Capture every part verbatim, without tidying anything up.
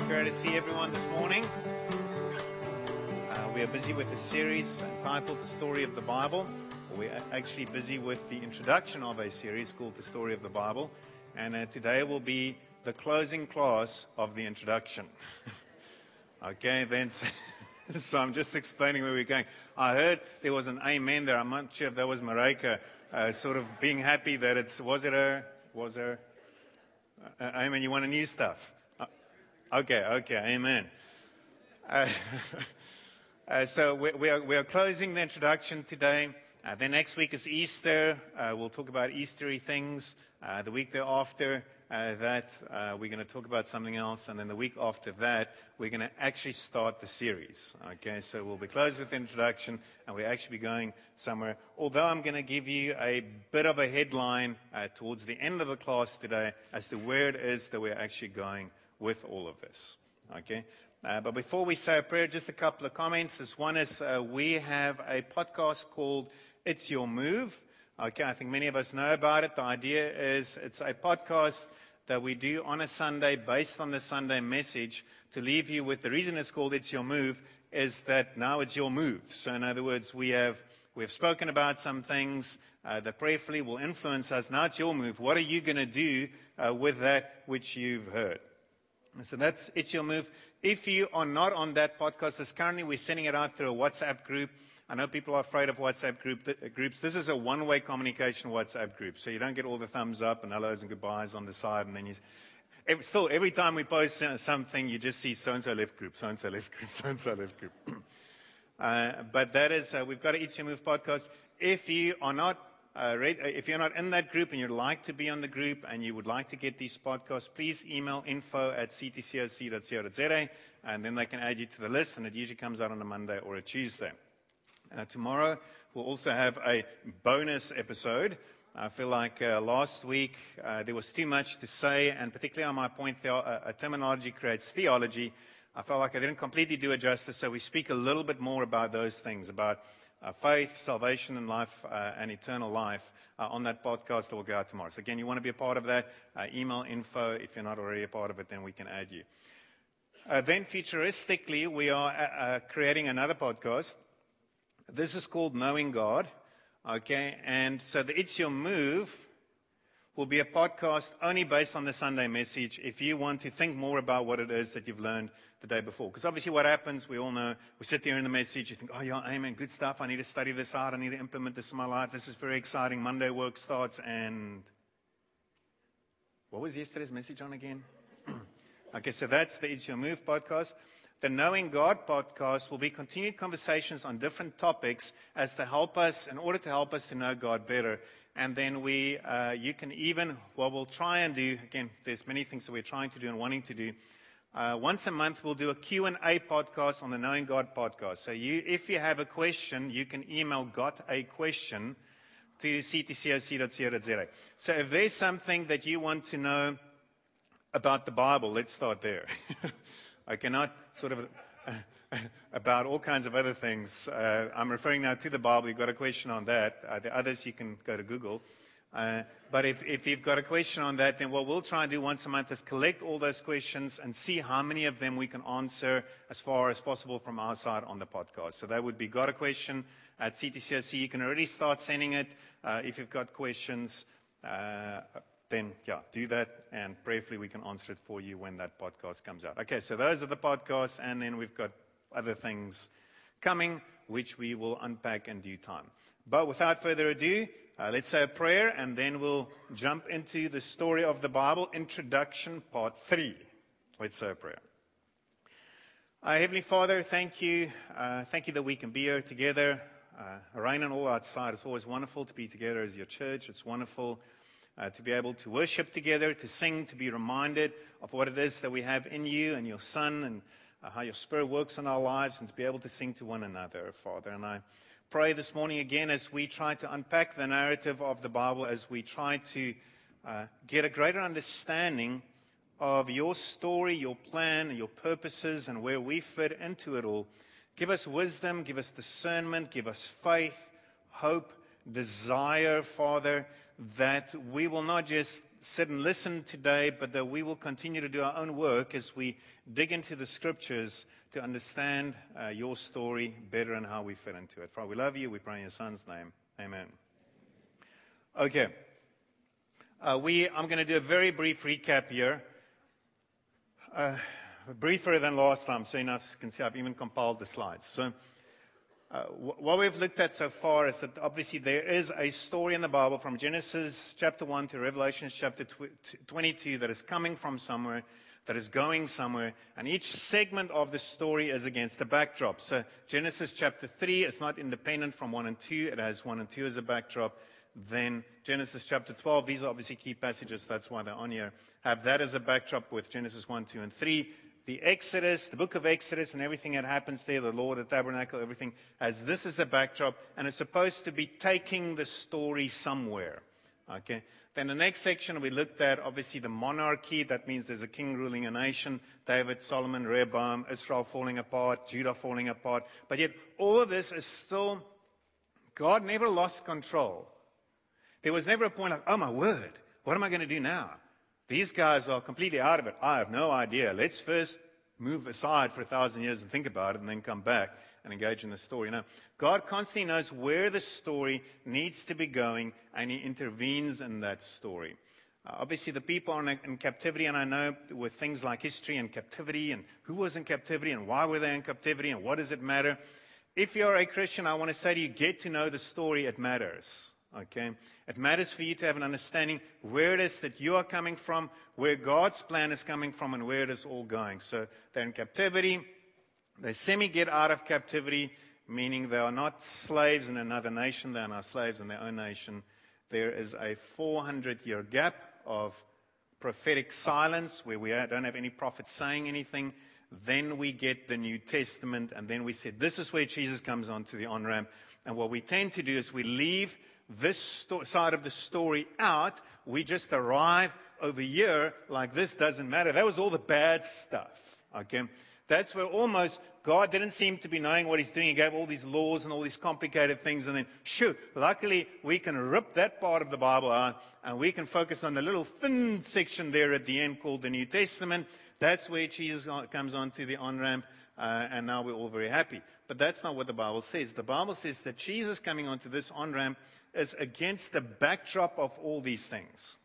Great to see everyone this morning. Uh, we are busy with a series entitled The Story of the Bible. We're actually busy with the introduction of a series called The Story of the Bible. And uh, today will be the closing class of the introduction. Okay, then, so, so I'm just explaining where we're going. I heard there was an amen there. I'm not sure if that was Marika, uh, sort of being happy that it's, was it her, was her, uh, amen, you want a new stuff? Uh, okay, okay, amen. Uh, uh, so we, we, are, we are closing the introduction today. Uh, then next week is Easter. Uh, we'll talk about Eastery things. Uh, the week thereafter, uh, that uh, we're going to talk about something else. And then the week after that, we're going to actually start the series. Okay, so we'll be closed with the introduction, and we'll actually be going somewhere. Although I'm going to give you a bit of a headline uh, towards the end of the class today as to where it is that we're actually going with all of this. Okay. Uh, but before we say a prayer, just a couple of comments. This one is uh, we have a podcast called It's Your Move. Okay, I think many of us know about it. The idea is it's a podcast that we do on a Sunday based on the Sunday message to leave you with the reason it's called It's Your Move is that now it's your move. So in other words, we have we have spoken about some things uh, that prayerfully will influence us. Now it's your move. What are you going to do uh, with that which you've heard? So that's It's Your Move. If you are not on that podcast, as currently we're sending it out through a WhatsApp group. I know people are afraid of WhatsApp group, th- groups. This is a one-way communication WhatsApp group, so you don't get all the thumbs up and hellos and goodbyes on the side, and then you... Every, still, every time we post something, you just see so-and-so left group, so-and-so left group, so-and-so left group. uh, but that is, uh, we've got an It's Your Move podcast. If you are not Uh, read, uh, if you're not in that group and you'd like to be on the group and you would like to get these podcasts, please email info at c t c o c dot co dot z a and then they can add you to the list, and it usually comes out on a Monday or a Tuesday. Uh, tomorrow we'll also have a bonus episode. I feel like uh, last week uh, there was too much to say, and particularly on my point, the, uh, terminology creates theology. I felt like I didn't completely do it justice, so we speak a little bit more about those things, about Uh, faith, salvation, and life, uh, and eternal life uh, on that podcast that will go out tomorrow. So again, you want to be a part of that, uh, email info. If you're not already a part of it, then we can add you. Uh, then futuristically, we are uh, uh, creating another podcast. This is called Knowing God. Okay, and so the It's Your Move will be a podcast only based on the Sunday message if you want to think more about what it is that you've learned the day before. Because obviously what happens, we all know, we sit there in the message, you think, oh yeah, amen, good stuff, I need to study this out, I need to implement this in my life, this is very exciting, Monday work starts, and what was yesterday's message on again? Okay, so that's the It's Your Move podcast. The Knowing God podcast will be continued conversations on different topics as to help us, in order to help us to know God better. And then we, uh, you can even, what we'll try and do, again, there's many things that we're trying to do and wanting to do. Uh, once a month, we'll do a Q and A podcast on the Knowing God podcast. So you, if you have a question, you can email got a question to c t c o c dot co dot z a. So if there's something that you want to know about the Bible, let's start there. I cannot sort of... Uh, about all kinds of other things. Uh, I'm referring now to the Bible. You've got a question on that. Uh, the others, you can go to Google. Uh, but if, if you've got a question on that, then what we'll try and do once a month is collect all those questions and see how many of them we can answer as far as possible from our side on the podcast. So that would be got a question at C T C O C. You can already start sending it. Uh, if you've got questions, uh, then, yeah, do that, and prayerfully we can answer it for you when that podcast comes out. Okay, so those are the podcasts, and then we've got other things coming, which we will unpack in due time. But without further ado, uh, let's say a prayer, and then we'll jump into the story of the Bible, introduction part three. Let's say a prayer. Uh, Heavenly Father, thank you. Uh, thank you that we can be here together, uh, rain and all outside. It's always wonderful to be together as your church. It's wonderful uh, to be able to worship together, to sing, to be reminded of what it is that we have in you and your Son, and Uh, how your Spirit works in our lives, and to be able to sing to one another, Father. And I pray this morning again as we try to unpack the narrative of the Bible, as we try to uh, get a greater understanding of your story, your plan, your purposes, and where we fit into it all. Give us wisdom, give us discernment, give us faith, hope, desire, Father, that we will not just sit and listen today, but that we will continue to do our own work as we dig into the scriptures to understand uh, your story better and how we fit into it. Father, we love you. We pray in your Son's name. Amen. Okay. Uh, we, I'm going to do a very brief recap here. Uh, briefer than last time, so you can see I've even compiled the slides. So uh, w- what we've looked at so far is that obviously there is a story in the Bible from Genesis chapter one to Revelation chapter twenty-two that is coming from somewhere, that is going somewhere, and each segment of the story is against the backdrop. So Genesis chapter three is not independent from one and two, it has one and two as a backdrop. Then Genesis chapter twelve, these are obviously key passages, that's why they're on here, have that as a backdrop with Genesis one, two, and three. The Exodus, the book of Exodus and everything that happens there, the law, the tabernacle, everything, has this as a backdrop, and it's supposed to be taking the story somewhere. Okay. Then the next section we looked at, obviously the monarchy, that means there's a king ruling a nation, David, Solomon, Rehoboam, Israel falling apart, Judah falling apart. But yet all of this is still, God never lost control. There was never a point like, oh my word, what am I going to do now? These guys are completely out of it. I have no idea. Let's first move aside for a thousand years and think about it and then come back and engage in the story. Now, God constantly knows where the story needs to be going, and He intervenes in that story. Uh, obviously, the people are in, in captivity, and I know with things like history and captivity and who was in captivity and why were they in captivity and what does it matter. If you're a Christian, I want to say to you, get to know the story. It matters. Okay? It matters for you to have an understanding where it is that you are coming from, where God's plan is coming from, and where it is all going. So they're in captivity. They semi-get out of captivity, meaning they are not slaves in another nation. They are now slaves in their own nation. There is a four hundred year gap of prophetic silence where we don't have any prophets saying anything. Then we get the New Testament, and then we said this is where Jesus comes onto the on-ramp. And what we tend to do is we leave this sto- side of the story out. We just arrive over here like this doesn't matter. That was all the bad stuff. Okay, that's where almost God didn't seem to be knowing what He's doing. He gave all these laws and all these complicated things, and then, shoo, luckily we can rip that part of the Bible out, and we can focus on the little thin section there at the end called the New Testament. That's where Jesus comes onto the on-ramp, uh, and now we're all very happy. But that's not what the Bible says. The Bible says that Jesus coming onto this on-ramp is against the backdrop of all these things.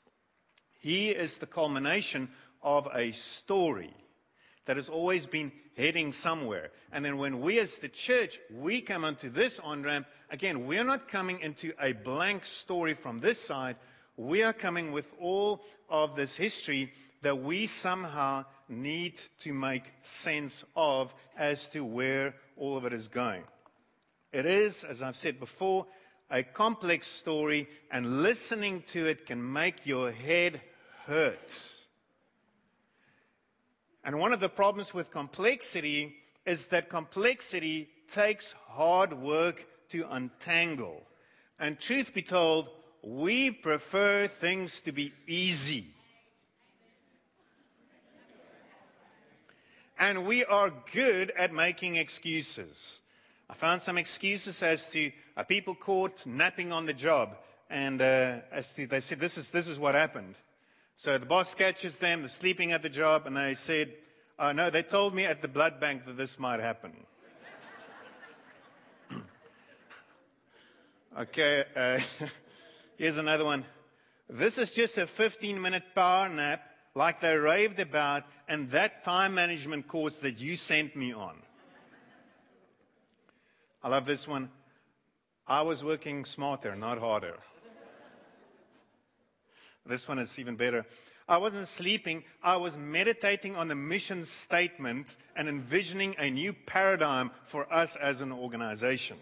He is the culmination of a story that has always been heading somewhere. And then when we as the church, we come onto this on-ramp, again, we're not coming into a blank story from this side. We are coming with all of this history that we somehow need to make sense of as to where all of it is going. It is, as I've said before, a complex story, and listening to it can make your head hurt. And one of the problems with complexity is that complexity takes hard work to untangle. And truth be told, we prefer things to be easy. And we are good at making excuses. I found some excuses as to uh, people caught napping on the job. And uh, as to, they said, this is, this is what happened. So the boss catches them, they're sleeping at the job, and they said, oh, no, they told me at the blood bank that this might happen. Okay, uh, here's another one. This is just a fifteen minute power nap like they raved about, and that time management course that you sent me on. I love this one. I was working smarter, not harder. This one is even better. I wasn't sleeping. I was meditating on the mission statement and envisioning a new paradigm for us as an organization.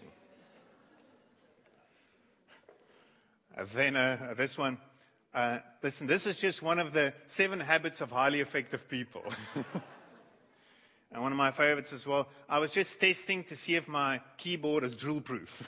And then uh, this one. Uh, listen, this is just one of the seven habits of highly effective people. And one of my favorites as well. I was just testing to see if my keyboard is drill-proof.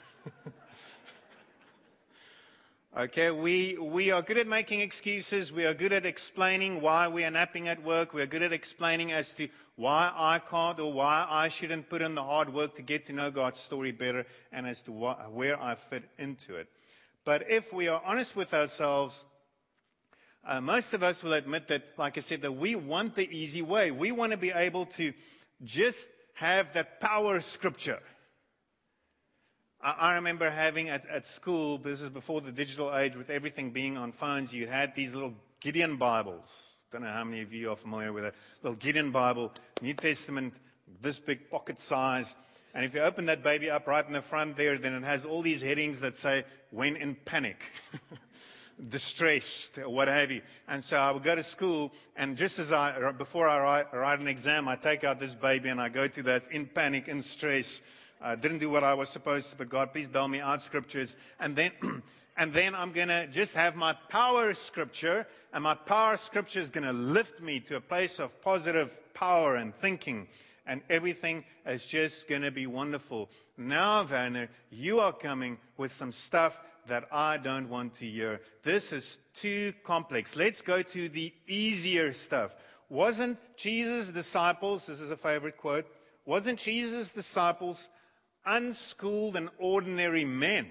Okay, we, we are good at making excuses. We are good at explaining why we are napping at work. We are good at explaining as to why I can't or why I shouldn't put in the hard work to get to know God's story better, and as to wh- where I fit into it. But if we are honest with ourselves, Uh, most of us will admit that, like I said, that we want the easy way. We want to be able to just have that power scripture. I, I remember having at, at school, this is before the digital age, with everything being on phones, you had these little Gideon Bibles. Don't know how many of you are familiar with a little Gideon Bible, New Testament, this big pocket size. And if you open that baby up right in the front there, then it has all these headings that say, when in panic, distressed, what have you. And so I would go to school, and just as I, before I write, write an exam, I take out this baby and I go to that in panic, in stress. I didn't do what I was supposed to, but God, please bail me out scriptures. And then, and then I'm going to just have my power scripture, and my power scripture is going to lift me to a place of positive power and thinking. And everything is just going to be wonderful. Now, Werner, you are coming with some stuff that I don't want to hear. This is too complex. Let's go to the easier stuff. Wasn't Jesus' disciples, this is a favorite quote, wasn't Jesus' disciples unschooled and ordinary men?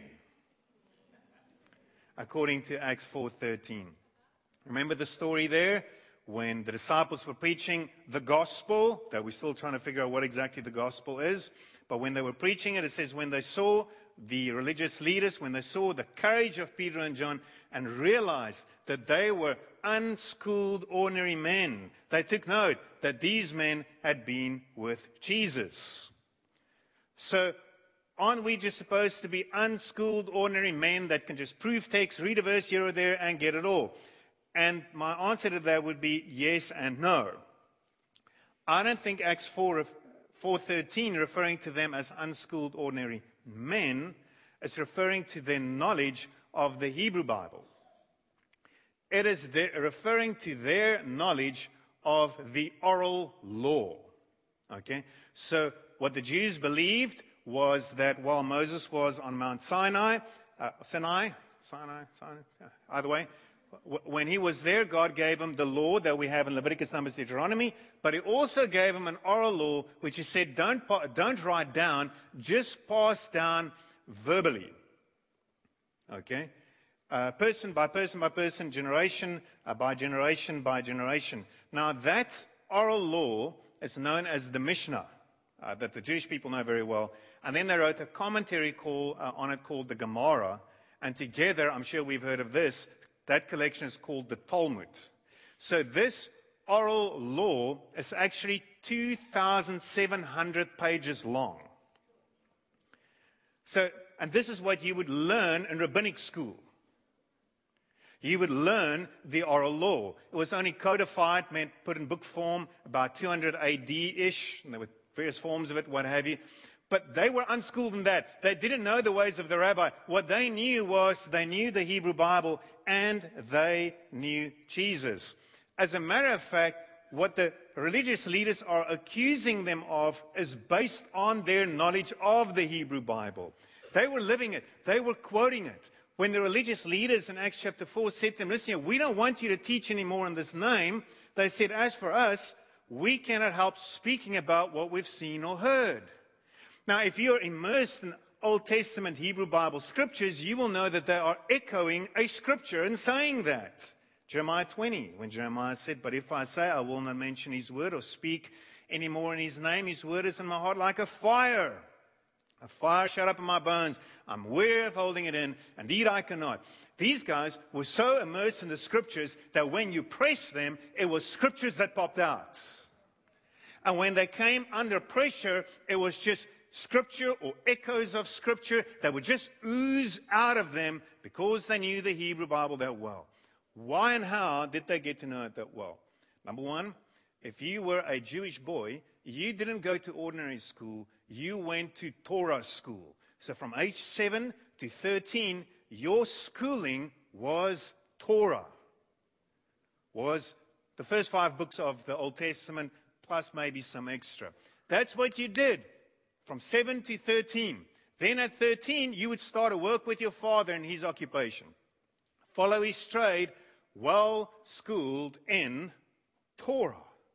According to Acts four thirteen. Remember the story there? When the disciples were preaching the gospel, that we're still trying to figure out what exactly the gospel is, but when they were preaching it, it says when they saw the religious leaders, when they saw the courage of Peter and John and realized that they were unschooled, ordinary men, they took note that these men had been with Jesus. So, aren't we just supposed to be unschooled, ordinary men that can just proof text, read a verse here or there, and get it all? And my answer to that would be yes and no. I don't think Acts four thirteen, referring to them as unschooled, ordinary men, is referring to their knowledge of the Hebrew Bible. It is referring to their knowledge of the oral law. Okay? So what the Jews believed was that while Moses was on Mount Sinai, uh, Sinai, Sinai, Sinai, either way, when he was there, God gave him the law that we have in Leviticus, Numbers, Deuteronomy, but he also gave him an oral law, which he said, don't, don't write down, just pass down verbally. Okay? Uh, person by person by person, generation uh, by generation by generation. Now, that oral law is known as the Mishnah, uh, that the Jewish people know very well. And then they wrote a commentary call, uh, on it called the Gemara. And together, I'm sure we've heard of this, that collection is called the Talmud. So this oral law is actually two thousand seven hundred pages long. So, and this is what you would learn in rabbinic school. You would learn the oral law. It was only codified, meant put in book form, about two hundred A D-ish, and there were various forms of it, what have you. But they were unschooled in that. They didn't know the ways of the rabbi. What they knew was they knew the Hebrew Bible and they knew Jesus. As a matter of fact, what the religious leaders are accusing them of is based on their knowledge of the Hebrew Bible. They were living it. They were quoting it. When the religious leaders in Acts chapter four said to them, listen, we don't want you to teach anymore in this name, they said, as for us, we cannot help speaking about what we've seen or heard. Now, if you're immersed in Old Testament Hebrew Bible scriptures, you will know that they are echoing a scripture and saying that. Jeremiah twenty, when Jeremiah said, but if I say I will not mention his word or speak any more in his name, his word is in my heart like a fire. A fire shut up in my bones. I'm weary of holding it in. Indeed, I cannot. These guys were so immersed in the scriptures that when you pressed them, it was scriptures that popped out. And when they came under pressure, it was just scripture or echoes of scripture that would just ooze out of them because they knew the Hebrew Bible that well. Why and how did they get to know it that well? Number one, if you were a Jewish boy, you didn't go to ordinary school, you went to Torah school. So from age seven to thirteen, your schooling was Torah. Was the first five books of the Old Testament, plus maybe some extra. That's what you did. From seven to thirteen. Then at thirteen, you would start to work with your father in his occupation. Follow his trade, well-schooled in Torah.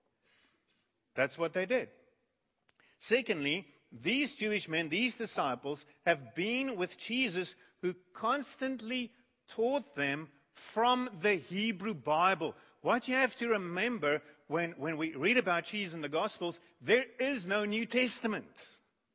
That's what they did. Secondly, these Jewish men, these disciples, have been with Jesus, who constantly taught them from the Hebrew Bible. What you have to remember when, when we read about Jesus in the Gospels, there is no New Testament.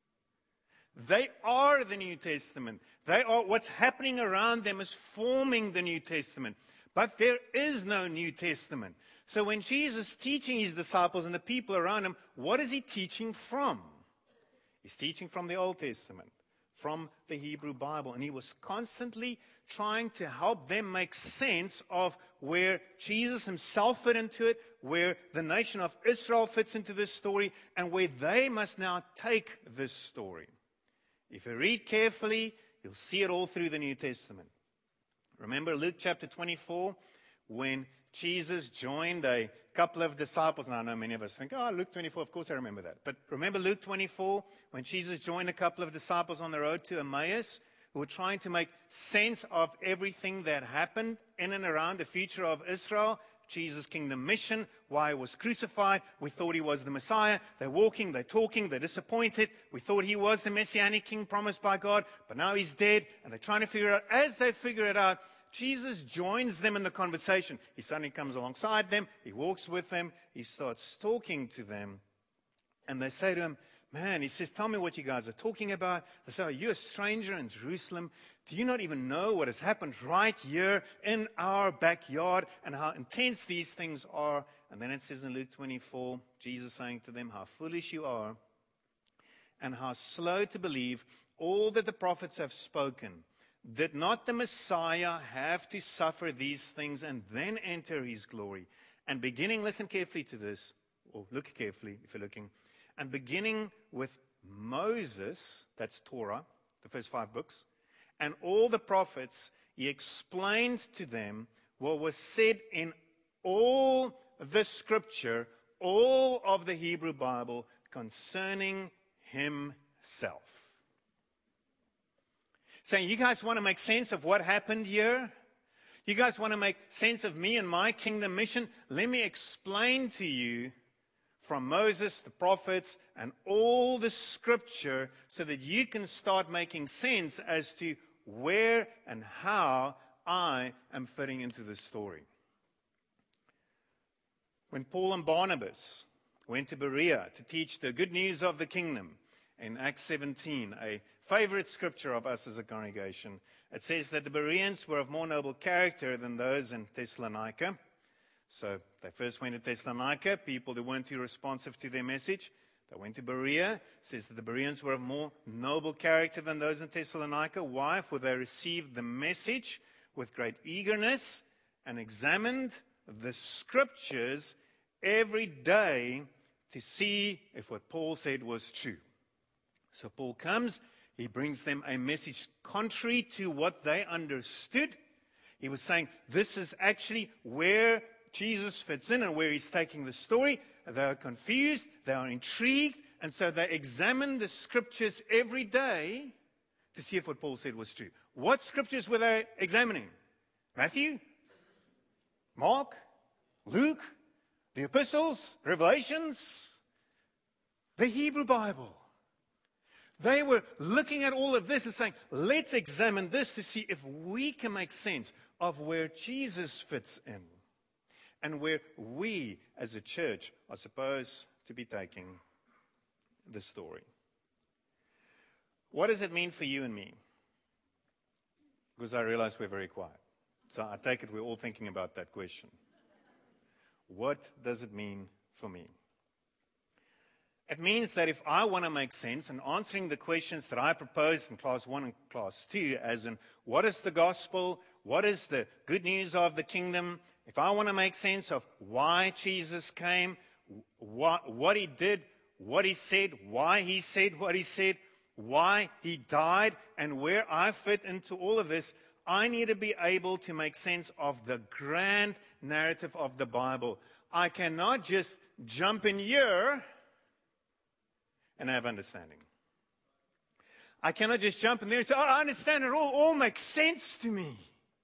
They are the New Testament. They are, what's happening around them is forming the New Testament. But there is no New Testament. So when Jesus is teaching his disciples and the people around him, what is he teaching from? He's teaching from the Old Testament, from the Hebrew Bible. And he was constantly trying to help them make sense of where Jesus himself fit into it, where the nation of Israel fits into this story, and where they must now take this story. If you read carefully, you'll see it all through the New Testament. Remember Luke chapter twenty-four, when Jesus joined a couple of disciples. Now, I know many of us think, oh, Luke twenty-four, of course I remember that. But remember Luke twenty-four, when Jesus joined a couple of disciples on the road to Emmaus, who were trying to make sense of everything that happened in and around the future of Israel, Jesus' kingdom mission, why he was crucified. We thought he was the Messiah. They're walking, they're talking, they're disappointed. We thought he was the Messianic king promised by God, but now he's dead, and they're trying to figure out. As they figure it out, Jesus joins them in the conversation. He suddenly comes alongside them, he walks with them, he starts talking to them, and they say to him, man, he says, tell me what you guys are talking about. They say, are you a stranger in Jerusalem? Do you not even know what has happened right here in our backyard and how intense these things are? And then it says in Luke twenty-four, Jesus saying to them, how foolish you are and how slow to believe all that the prophets have spoken. Did not the Messiah have to suffer these things and then enter his glory? And beginning, listen carefully to this, or look carefully if you're looking, and beginning with Moses, that's Torah, the first five books, and all the prophets, he explained to them what was said in all the scripture, all of the Hebrew Bible concerning himself. Saying, you guys want to make sense of what happened here? You guys want to make sense of me and my kingdom mission? Let me explain to you from Moses, the prophets, and all the scripture so that you can start making sense as to where and how I am fitting into this story. When Paul and Barnabas went to Berea to teach the good news of the kingdom in Acts seventeen, a favorite scripture of us as a congregation, it says that the Bereans were of more noble character than those in Thessalonica. So they first went to Thessalonica, people that weren't too responsive to their message. They went to Berea. It says that the Bereans were of more noble character than those in Thessalonica. Why? For they received the message with great eagerness and examined the scriptures every day to see if what Paul said was true. So Paul comes, he brings them a message contrary to what they understood. He was saying this is actually where Jesus fits in and where he's taking the story. They are confused, they are intrigued, and so they examine the scriptures every day to see if what Paul said was true. What scriptures were they examining? Matthew? Mark? Luke? The epistles? Revelations? The Hebrew Bible. They were looking at all of this and saying, let's examine this to see if we can make sense of where Jesus fits in and where we as a church are supposed to be taking the story. What does it mean for you and me? Because I realize we're very quiet. So I take it we're all thinking about that question. What does it mean for me? It means that if I want to make sense and answering the questions that I proposed in class one and class two, as in what is the gospel, what is the good news of the kingdom, if I want to make sense of why Jesus came, what, what he did, what he said, why he said what he said, why he died, and where I fit into all of this, I need to be able to make sense of the grand narrative of the Bible. I cannot just jump in here and have understanding. I cannot just jump in there and say, oh, I understand it all, all makes sense to me.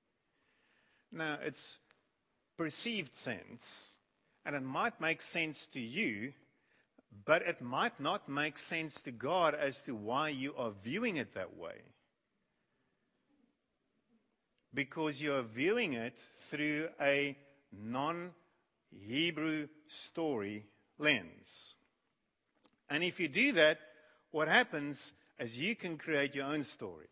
No, it's perceived sense, and it might make sense to you, but it might not make sense to God as to why you are viewing it that way. because you're viewing it through a non-Hebrew story lens. And if you do that, what happens is you can create your own story.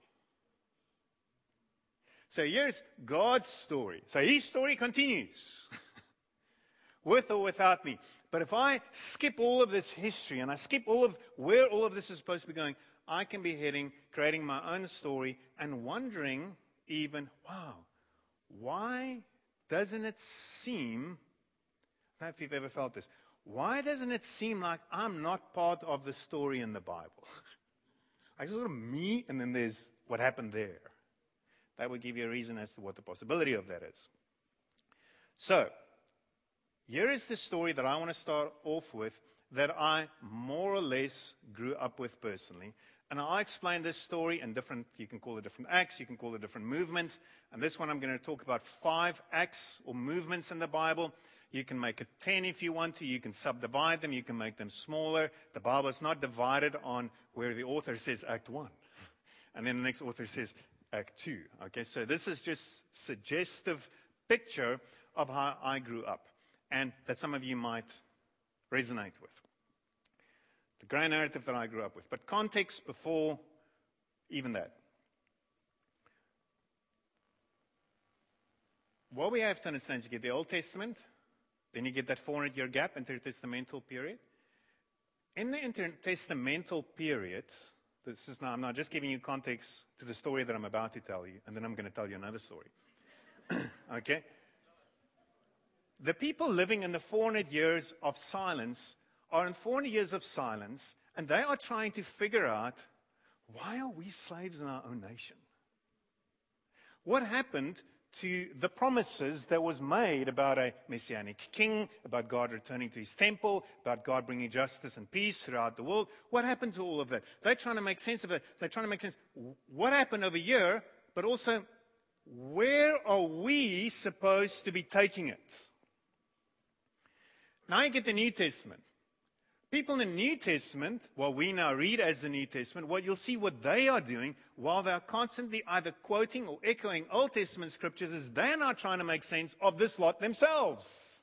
So here's God's story. So his story continues, with or without me. But if I skip all of this history and I skip all of where all of this is supposed to be going, I can be heading, creating my own story and wondering even, wow, why doesn't it seem, I don't know if you've ever felt this, why doesn't it seem like I'm not part of the story in the Bible? I just sort of me, and then there's what happened there. That would give you a reason as to what the possibility of that is. So, here is the story that I want to start off with that I more or less grew up with personally. And I'll explain this story in different, you can call it different acts, you can call it different movements. And this one I'm going to talk about five acts or movements in the Bible. You can make it ten if you want to. You can subdivide them. You can make them smaller. The Bible is not divided on where the author says Act one. And then the next author says Act two. Okay, so this is just suggestive picture of how I grew up. And that some of you might resonate with. The grand narrative that I grew up with. But context before even that. What we have to understand is you get the Old Testament, then you get that four hundred year gap, intertestamental period. In the intertestamental period, this is now, I'm not just giving you context to the story that I'm about to tell you, and then I'm going to tell you another story. Okay? The people living in the four hundred years of silence are in four hundred years of silence, and they are trying to figure out, why are we slaves in our own nation? What happened to the promises that was made about a messianic king, about God returning to his temple, about God bringing justice and peace throughout the world? What happened to all of that? They're trying to make sense of it. They're trying to make sense. What happened over here, but also, where are we supposed to be taking it? Now you get the New Testament. People in the New Testament, what we now read as the New Testament, what you'll see what they are doing while they're constantly either quoting or echoing Old Testament scriptures is they're now trying to make sense of this lot themselves.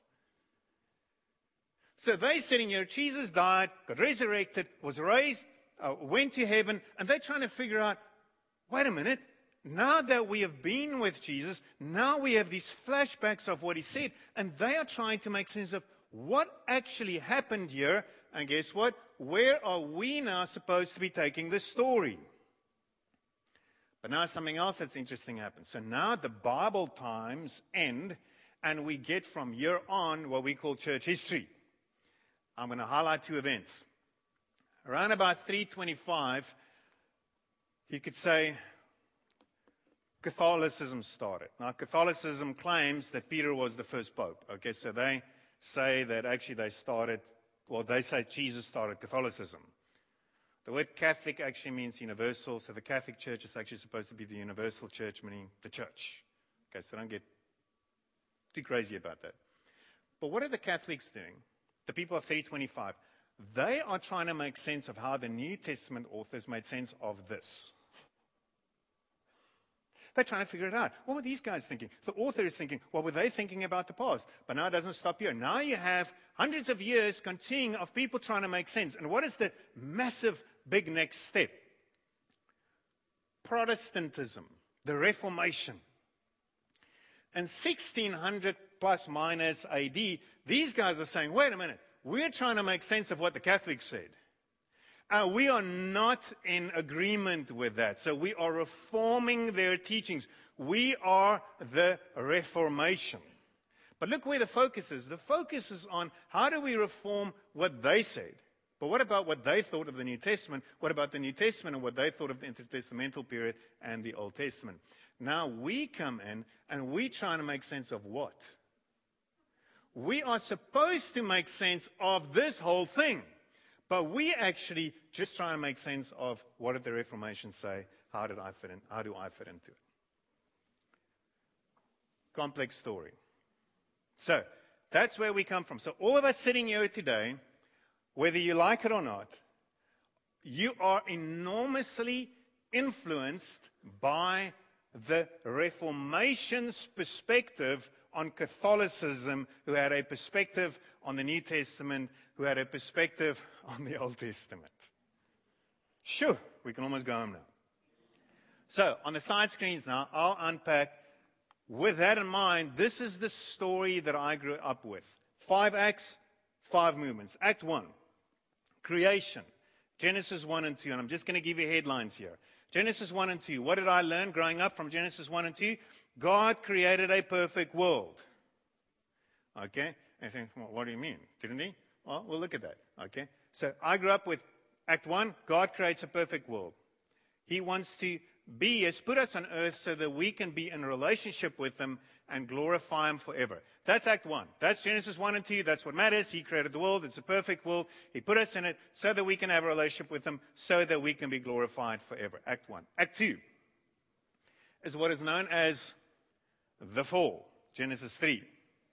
So they're sitting here, Jesus died, got resurrected, was raised, uh, went to heaven, and they're trying to figure out, wait a minute, now that we have been with Jesus, now we have these flashbacks of what he said, and they are trying to make sense of what actually happened here. And guess what? Where are we now supposed to be taking the story? But now something else that's interesting happens. So now the Bible times end, and we get from here on what we call church history. I'm going to highlight two events. Around about three twenty-five, you could say Catholicism started. Now Catholicism claims that Peter was the first pope. Okay, so they say that actually they started, well, they say Jesus started Catholicism. The word Catholic actually means universal, so the Catholic Church is actually supposed to be the universal church, meaning the church. Okay, so don't get too crazy about that. But what are the Catholics doing? The people of three twenty-five. They are trying to make sense of how the New Testament authors made sense of this. They're trying to figure it out. What were these guys thinking? The author is thinking, what were they thinking about the past? But now it doesn't stop here. Now you have hundreds of years continuing of people trying to make sense. And what is the massive, big next step? Protestantism, the Reformation. In sixteen hundred plus minus A D, these guys are saying, wait a minute, we're trying to make sense of what the Catholics said. Uh, we are not in agreement with that. So we are reforming their teachings. We are the Reformation. But look where the focus is. The focus is on how do we reform what they said. But what about what they thought of the New Testament? What about the New Testament and what they thought of the intertestamental period and the Old Testament? Now we come in and we try to make sense of what? We are supposed to make sense of this whole thing. But we actually just try and make sense of what did the Reformation say, how did I fit in, how do I fit into it? Complex story. So, that's where we come from. So all of us sitting here today, whether you like it or not, you are enormously influenced by the Reformation's perspective on Catholicism, who had a perspective on the New Testament, who had a perspective on the Old Testament. Sure, we can almost go home now. So, on the side screens now, I'll unpack. With that in mind, this is the story that I grew up with. Five acts, five movements. Act one, creation. Genesis one and two, and I'm just going to give you headlines here. Genesis one and two. What did I learn growing up from Genesis one and two? God created a perfect world. Okay? And you think, well, what do you mean? Didn't he? Well, we'll look at that. Okay? So I grew up with Act one, God creates a perfect world. He wants to be, has put us on earth so that we can be in a relationship with him and glorify him forever. That's Act one. That's Genesis one and two. That's what matters. He created the world. It's a perfect world. He put us in it so that we can have a relationship with him, so that we can be glorified forever. Act one. Act two is what is known as the fall. Genesis three.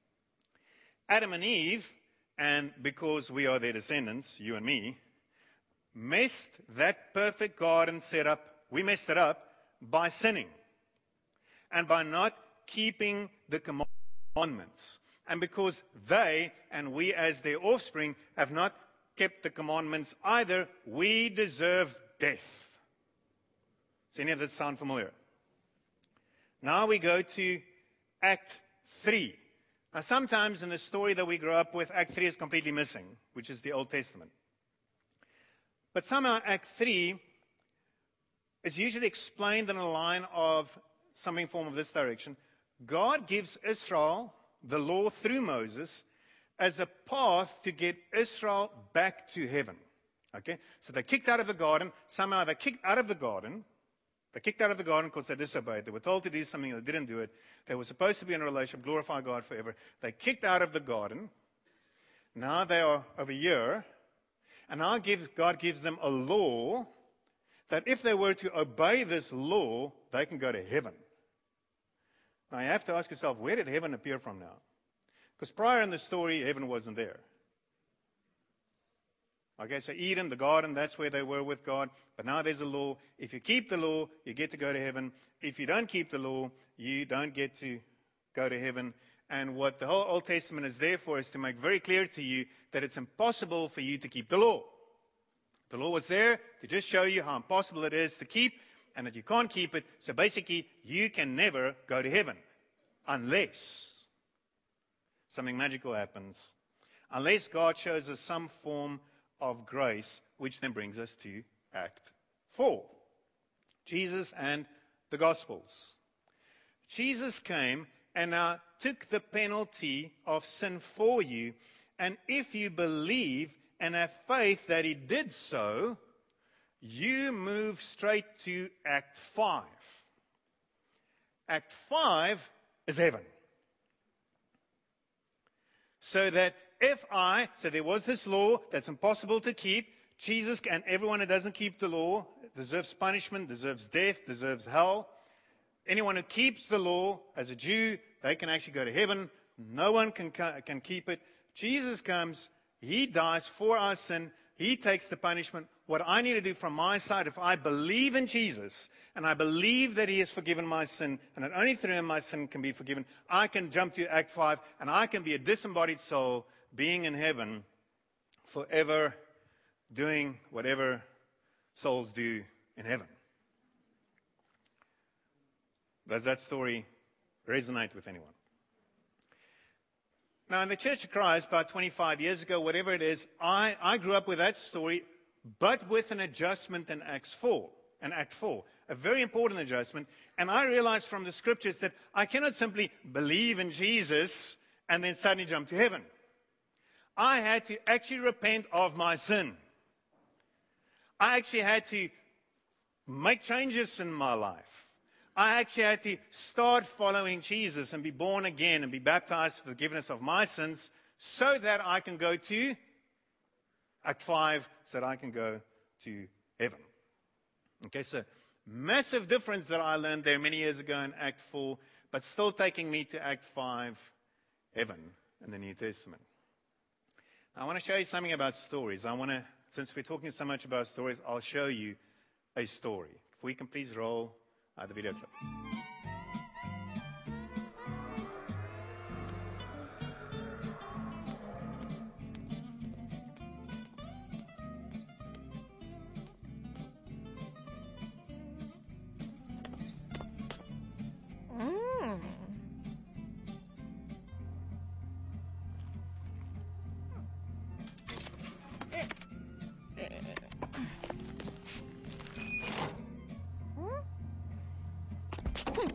Adam and Eve, and because we are their descendants, you and me, messed that perfect garden set up, we messed it up by sinning and by not keeping the commandments. And because they, and we as their offspring, have not kept the commandments either, we deserve death. Does any of this sound familiar? Now we go to Act three. Now sometimes in the story that we grow up with, Act three is completely missing, which is the Old Testament. But somehow Act three is usually explained in a line of something form of this direction. God gives Israel the law through Moses as a path to get Israel back to heaven. Okay? So they kicked out of the garden. Somehow they kicked out of the garden. They kicked out of the garden because they disobeyed. They were told to do something. They didn't do it. They were supposed to be in a relationship, glorify God forever. They kicked out of the garden. Now they are over here. And now God gives them a law that if they were to obey this law, they can go to heaven. Now you have to ask yourself, where did heaven appear from now? Because prior in the story, heaven wasn't there. Okay, so Eden, the garden, that's where they were with God. But now there's a law. If you keep the law, you get to go to heaven. If you don't keep the law, you don't get to go to heaven. And what the whole Old Testament is there for is to make very clear to you that it's impossible for you to keep the law. The law was there to just show you how impossible it is to keep and that you can't keep it. So basically, you can never go to heaven unless something magical happens. Unless God shows us some form of grace, which then brings us to Act four. Jesus and the Gospels. Jesus came and now took the penalty of sin for you. And if you believe and have faith that he did so, you move straight to Act five. Act five is heaven. So that if I, so there was this law that's impossible to keep, Jesus and everyone who doesn't keep the law deserves punishment, deserves death, deserves hell. Anyone who keeps the law as a Jew, they can actually go to heaven. No one can, can keep it. Jesus comes. He dies for our sin. He takes the punishment. What I need to do from my side, if I believe in Jesus, and I believe that he has forgiven my sin, and that only through him my sin can be forgiven, I can jump to Act five, and I can be a disembodied soul, being in heaven, forever, doing whatever souls do in heaven. Does that story resonate with anyone? Now, in the Church of Christ, about twenty-five years ago, whatever it is, I, I grew up with that story, but with an adjustment in Acts four, in Act four, a very important adjustment. And I realized from the scriptures that I cannot simply believe in Jesus and then suddenly jump to heaven. I had to actually repent of my sin. I actually had to make changes in my life. I actually had to start following Jesus and be born again and be baptized for the forgiveness of my sins so that I can go to Act five, so that I can go to heaven. Okay, so massive difference that I learned there many years ago in Act four, but still taking me to Act five, heaven in the New Testament. I want to show you something about stories. I want to, since we're talking so much about stories, I'll show you a story. If we can please roll uh, the video clip.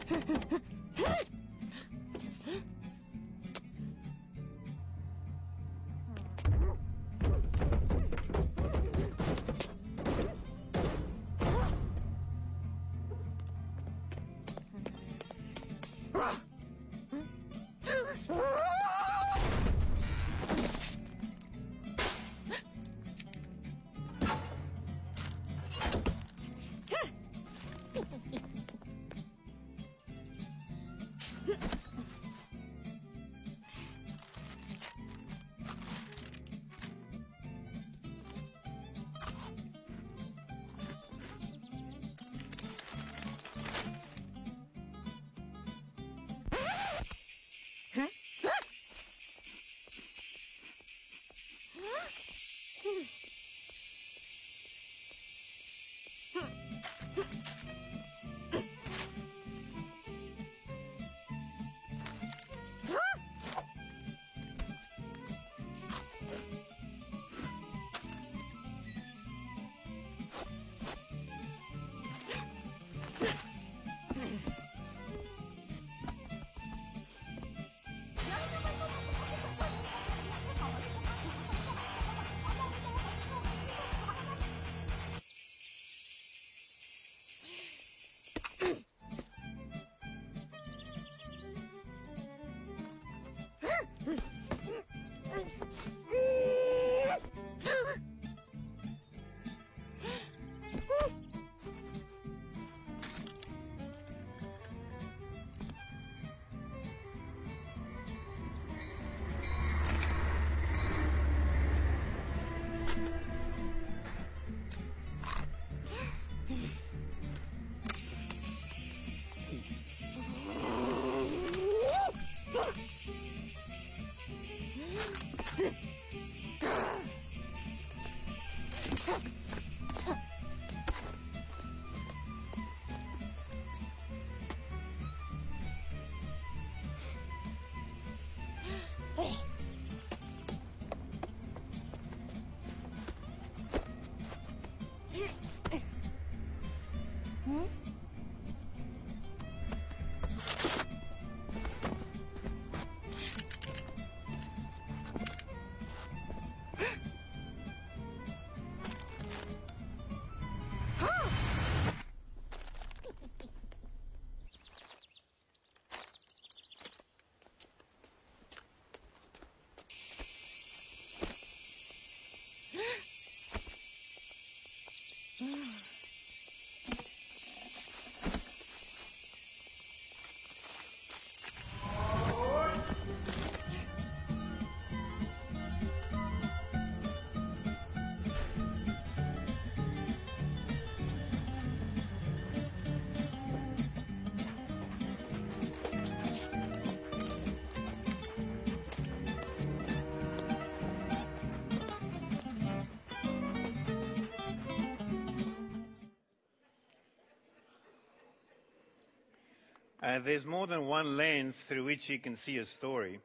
Uh, there's more than one lens through which you can see a story.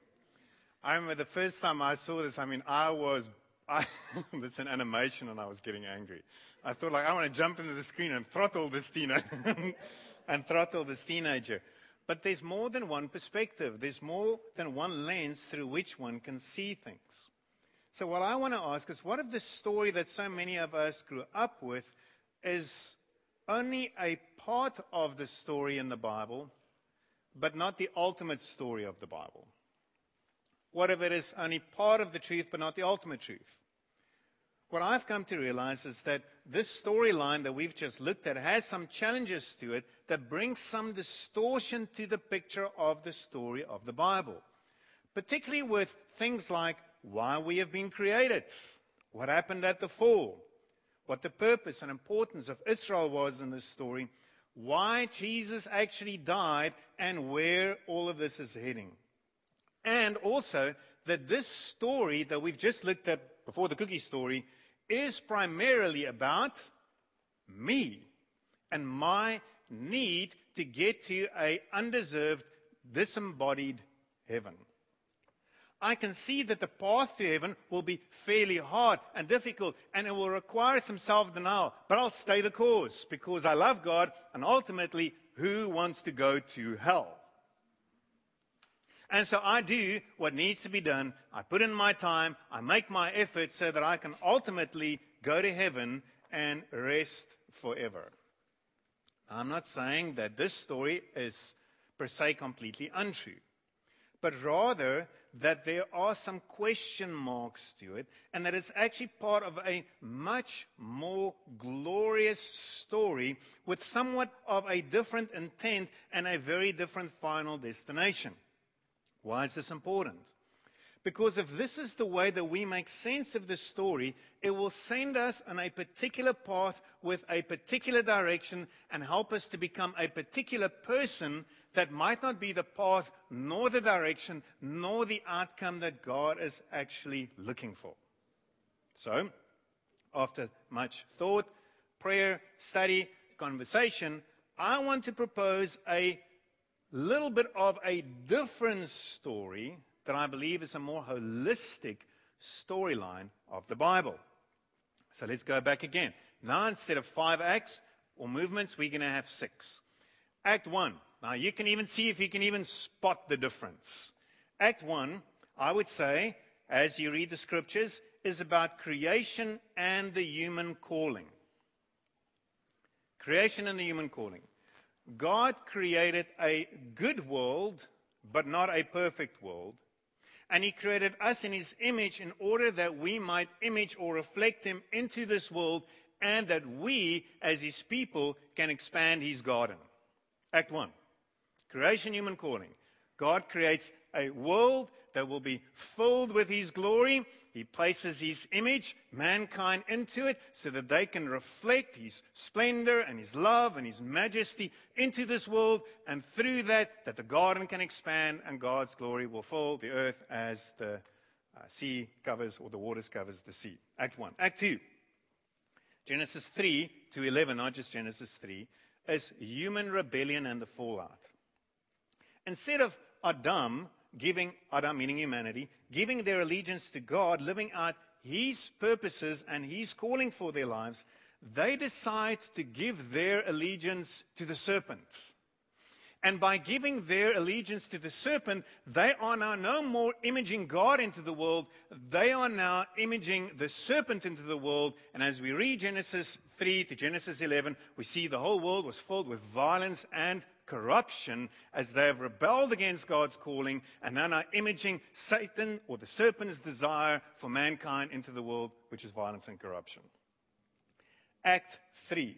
I remember the first time I saw this, I mean, I was, I, it's an animation and I was getting angry. I thought, like, I want to jump into the screen and throttle this teenager, and throttle this teenager. But there's more than one perspective. There's more than one lens through which one can see things. So what I want to ask is, what if the story that so many of us grew up with is only a part of the story in the Bible, but not the ultimate story of the Bible? What if it is only part of the truth, but not the ultimate truth? What I've come to realize is that this storyline that we've just looked at has some challenges to it that brings some distortion to the picture of the story of the Bible. Particularly with things like why we have been created, what happened at the fall, what the purpose and importance of Israel was in this story, why Jesus actually died, and where all of this is heading. And also that this story that we've just looked at before, the cookie story, is primarily about me and my need to get to an undeserved, disembodied heaven. I can see that the path to heaven will be fairly hard and difficult, and it will require some self-denial. But I'll stay the course because I love God, and ultimately, who wants to go to hell? And so I do what needs to be done. I put in my time. I make my effort so that I can ultimately go to heaven and rest forever. I'm not saying that this story is per se completely untrue, but rather that there are some question marks to it, and that it's actually part of a much more glorious story with somewhat of a different intent and a very different final destination. Why is this important? Because if this is the way that we make sense of the story, it will send us on a particular path with a particular direction and help us to become a particular person that might not be the path, nor the direction, nor the outcome that God is actually looking for. So, after much thought, prayer, study, conversation, I want to propose a little bit of a different story that I believe is a more holistic storyline of the Bible. So let's go back again. Now, instead of five acts or movements, we're going to have six. Act one. Now, you can even see if you can even spot the difference. Act one, I would say, as you read the scriptures, is about creation and the human calling. Creation and the human calling. God created a good world, but not a perfect world. And He created us in His image in order that we might image or reflect Him into this world, and that we, as His people, can expand His garden. Act one. Creation, human calling. God creates a world that will be filled with His glory. He places His image, mankind, into it so that they can reflect His splendor and His love and His majesty into this world. And through that, that the garden can expand and God's glory will fill the earth as the uh, sea covers, or the waters covers the sea. Act one. Act two. Genesis three to eleven, not just Genesis three, is human rebellion and the fallout. Instead of Adam giving, Adam meaning humanity, giving their allegiance to God, living out His purposes and His calling for their lives, they decide to give their allegiance to the serpent. And by giving their allegiance to the serpent, they are now no more imaging God into the world. They are now imaging the serpent into the world. And as we read Genesis three to Genesis eleven, we see the whole world was filled with violence and corruption as they have rebelled against God's calling and are now imaging Satan, or the serpent's desire for mankind, into the world, which is violence and corruption. Act three.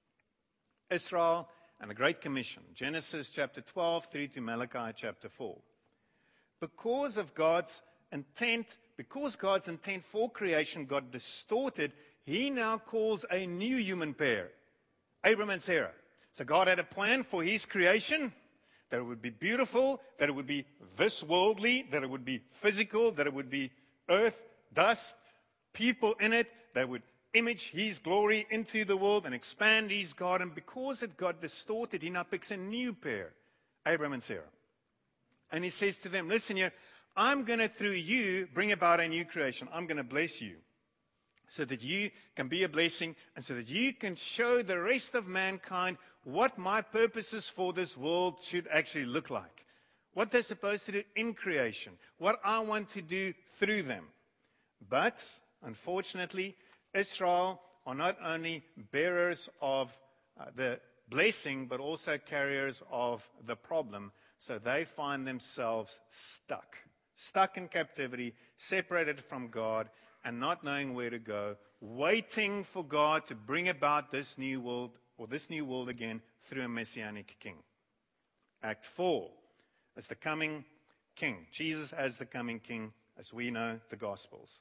Israel and the Great Commission. Genesis chapter twelve through to Malachi chapter four. Because of God's intent, because God's intent for creation got distorted, He now calls a new human pair, Abram and Sarah. So God had a plan for His creation, that it would be beautiful, that it would be this worldly, that it would be physical, that it would be earth, dust, people in it, that would image His glory into the world and expand His garden. Because it got distorted, He now picks a new pair, Abram and Sarah. And He says to them, listen here, I'm going to, through you, bring about a new creation. I'm going to bless you, so that you can be a blessing and so that you can show the rest of mankind what my purposes for this world should actually look like. What they're supposed to do in creation. What I want to do through them. But, unfortunately, Israel are not only bearers of uh, the blessing, but also carriers of the problem. So they find themselves stuck. Stuck in captivity, separated from God, and not knowing where to go, waiting for God to bring about this new world, or this new world again, through a messianic king. Act four is the coming king. Jesus as the coming king, as we know the Gospels.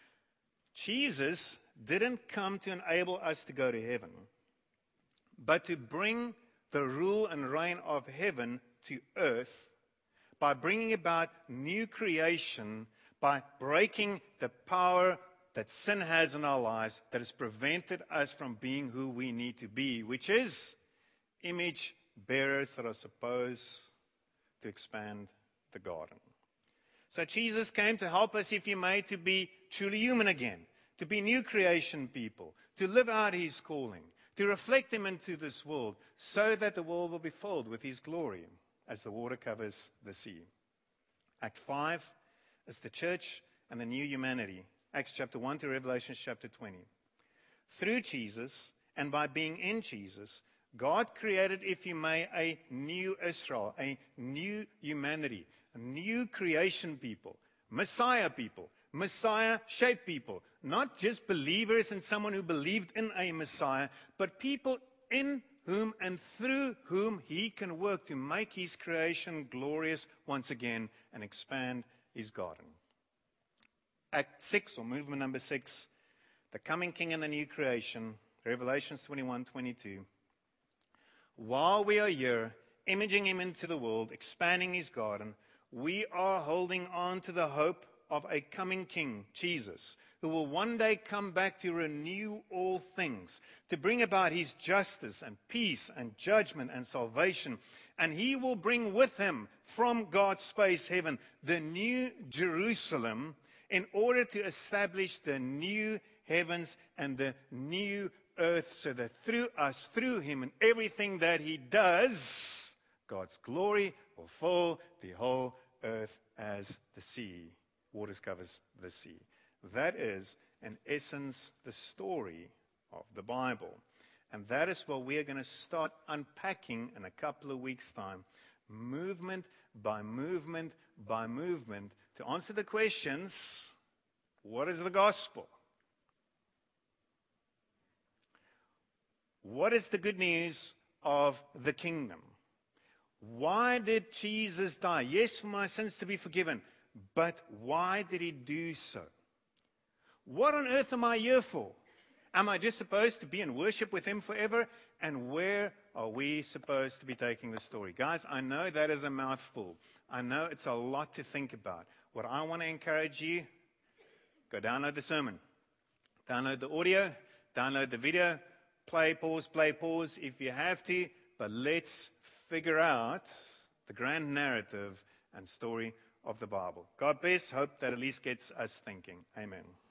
Jesus didn't come to enable us to go to heaven, but to bring the rule and reign of heaven to earth by bringing about new creation, by breaking the power that sin has in our lives that has prevented us from being who we need to be, which is image bearers that are supposed to expand the garden. So Jesus came to help us, if you may, to be truly human again, to be new creation people, to live out His calling, to reflect him into this world, so that the world will be filled with his glory as the water covers the sea. Act five is the church and the new humanity. Acts chapter one to Revelation chapter twenty. Through Jesus and by being in Jesus, God created, if you may, a new Israel, a new humanity, a new creation people, Messiah people, Messiah-shaped people, not just believers and someone who believed in a Messiah, but people in whom and through whom he can work to make his creation glorious once again and expand his garden. Act six, or movement number six, the coming king and the new creation, Revelations twenty-one twenty-two. While we are here, imaging him into the world, expanding his garden, we are holding on to the hope of a coming king, Jesus, who will one day come back to renew all things, to bring about his justice and peace and judgment and salvation. And he will bring with him from God's space heaven the new Jerusalem in order to establish the new heavens and the new earth, so that through us, through him and everything that he does, God's glory will fill the whole earth as the sea. Waters covers the sea. That is, in essence, the story of the Bible. And that is what we are going to start unpacking in a couple of weeks' time, movement by movement by movement, to answer the questions, what is the gospel? What is the good news of the kingdom? Why did Jesus die? Yes, for my sins to be forgiven. But why did he do so? What on earth am I here for? Am I just supposed to be in worship with him forever? And where are we supposed to be taking the story? Guys, I know that is a mouthful. I know it's a lot to think about. What I want to encourage you, go download the sermon. Download the audio, download the video, play, pause, play, pause if you have to. But let's figure out the grand narrative and story of the Bible. God bless. Hope that at least gets us thinking. Amen.